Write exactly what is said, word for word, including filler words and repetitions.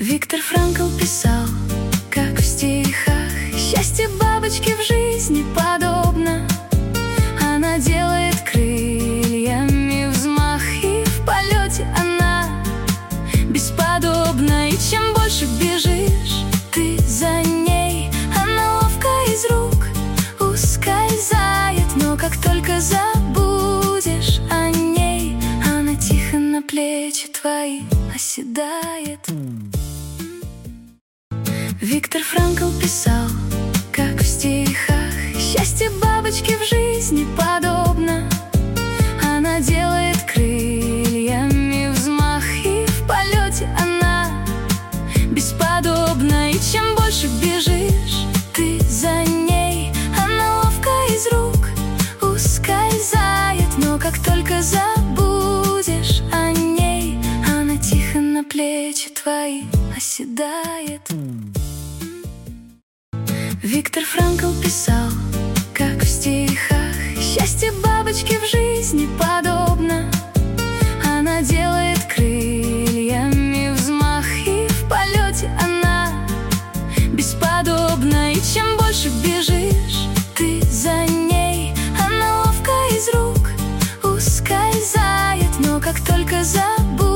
Виктор Франкл писал, как в стихах: счастье бабочки в жизни подобно. Она делает крыльями взмах, и в полете она бесподобна. И чем больше бежишь ты за ней, она ловко из рук ускользает. Но как только забудешь о ней, она тихо на плечи твои оседает. Виктор Франкл писал, как в стихах: счастье бабочки в жизни подобно. Она делает крыльями взмах, и в полете она бесподобна. И чем больше бежишь ты за ней, она ловко из рук ускользает. Но как только забудешь о ней, она тихо на плечи твои оседает. Виктор Франкл писал,